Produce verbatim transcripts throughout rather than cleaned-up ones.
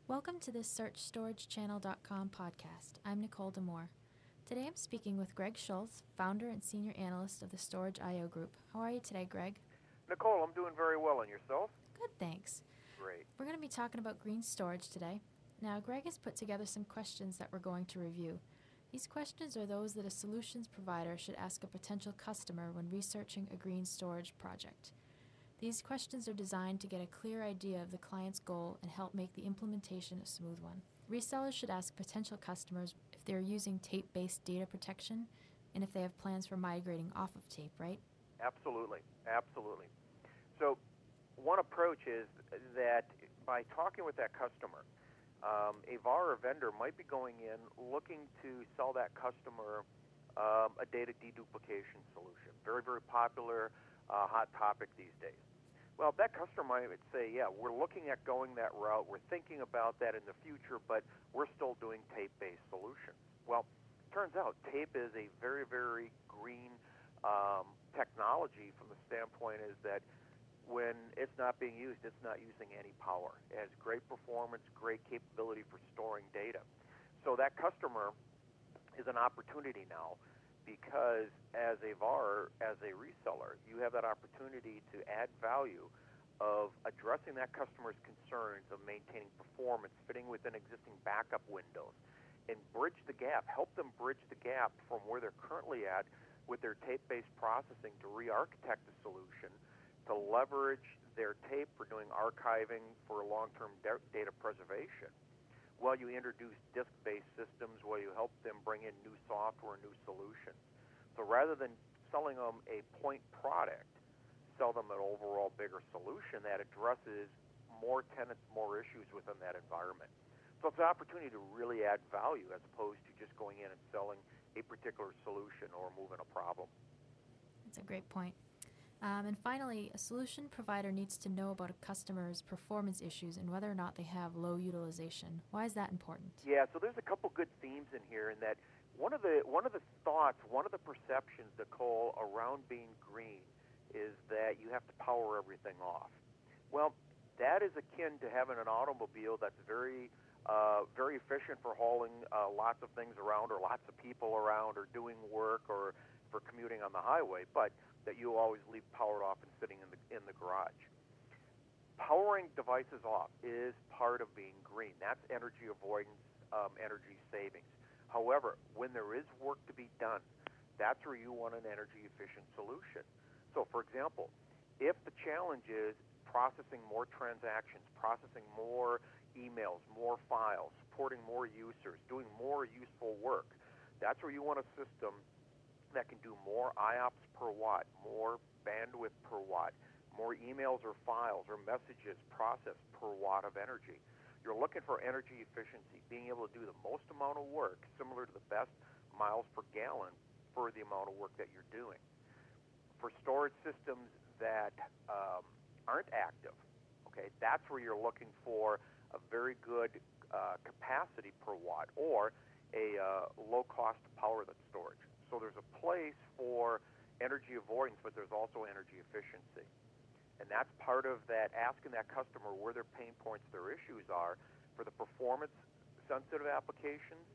Welcome to this search storage channel dot com podcast. I'm Nicole Demore. Today I'm speaking with Greg Schultz, founder and senior analyst of the Storage I O Group. How are you today, Greg? Nicole, I'm doing very well, and yourself? Good, thanks. Great. We're going to be talking about green storage today. Now, Greg has put together some questions that we're going to review. These questions are those that a solutions provider should ask a potential customer when researching a green storage project. These questions are designed to get a clear idea of the client's goal and help make the implementation a smooth one. Resellers should ask potential customers if they're using tape-based data protection and if they have plans for migrating off of tape, right? Absolutely. Absolutely. So one approach is that by talking with that customer, um, a V A R or vendor might be going in looking to sell that customer um, a data deduplication solution. Very, very popular, uh, hot topic these days. Well, that customer might say, yeah, we're looking at going that route. We're thinking about that in the future, but we're still doing tape-based solutions. Well, turns out tape is a very, very green um, technology from the standpoint is that when it's not being used, it's not using any power. It has great performance, great capability for storing data. So that customer is an opportunity now because as a V A R, as a reseller, you have that opportunity to add value of addressing that customer's concerns of maintaining performance, fitting within existing backup windows, and bridge the gap, help them bridge the gap from where they're currently at with their tape-based processing to re-architect the solution, to leverage their tape for doing archiving for long-term de- data preservation. While you introduce disk-based systems, while you help them bring in new software, new solutions. So rather than selling them a point product, sell them an overall bigger solution that addresses more tenants, more issues within that environment. So it's an opportunity to really add value as opposed to just going in and selling a particular solution or moving a problem. That's a great point. Um, and finally, a solution provider needs to know about a customer's performance issues and whether or not they have low utilization. Why is that important? Yeah, so there's a couple good themes in here in that one of the one of the thoughts, one of the perceptions, Nicole, around being green is that you have to power everything off. Well, that is akin to having an automobile that's very uh, very efficient for hauling uh, lots of things around or lots of people around or doing work or for commuting on the highway, but that you always leave powered off and sitting in the in the garage. Powering devices off is part of being green. That's energy avoidance, um, energy savings. However, when there is work to be done, that's where you want an energy efficient solution. So, for example, if the challenge is processing more transactions, processing more emails, more files, supporting more users, doing more useful work, that's where you want a system that can do more I O P S per watt, more bandwidth per watt, more emails or files or messages processed per watt of energy. You're looking for energy efficiency, being able to do the most amount of work similar to the best miles per gallon for the amount of work that you're doing. For storage systems that um, aren't active, okay, that's where you're looking for a very good uh, capacity per watt or a uh, low cost to power that storage. So there's a place for energy avoidance, but there's also energy efficiency. And that's part of that, asking that customer where their pain points, their issues are for the performance-sensitive applications,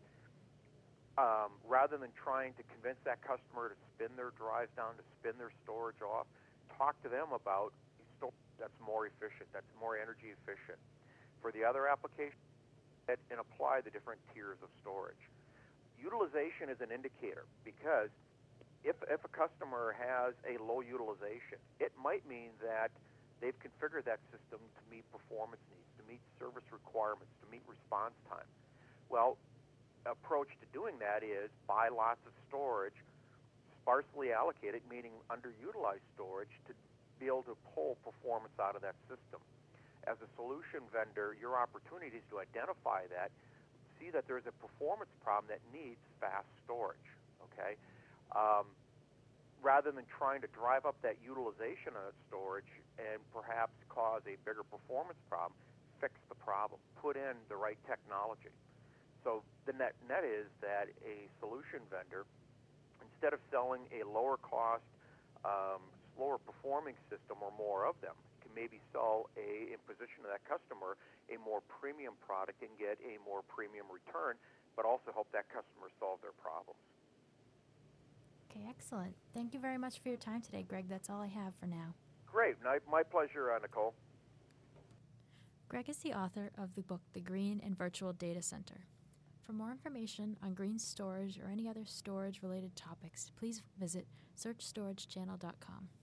um, rather than trying to convince that customer to spin their drives down, to spin their storage off. Talk to them about storage that's more efficient, that's more energy efficient. For the other applications, and apply the different tiers of storage. Utilization is an indicator because if if a customer has a low utilization, it might mean that they've configured that system to meet performance needs, to meet service requirements, to meet response time. Well, approach to doing that is buy lots of storage, sparsely allocated, meaning underutilized storage, to be able to pull performance out of that system. As a solution vendor, your opportunity is to identify that, see that there's a performance problem that needs fast storage, okay? Um, rather than trying to drive up that utilization of that storage and perhaps cause a bigger performance problem, fix the problem, put in the right technology. So the net net is that a solution vendor, instead of selling a lower cost, um, slower performing system or more of them, can maybe sell a, in position to that customer, a more premium product and get a more premium return, but also help that customer solve their problems. Okay, excellent. Thank you very much for your time today, Greg. That's all I have for now. Great. My, my pleasure, uh, Nicole. Greg is the author of the book, The Green and Virtual Data Center. For more information on green storage or any other storage-related topics, please visit search storage channel dot com.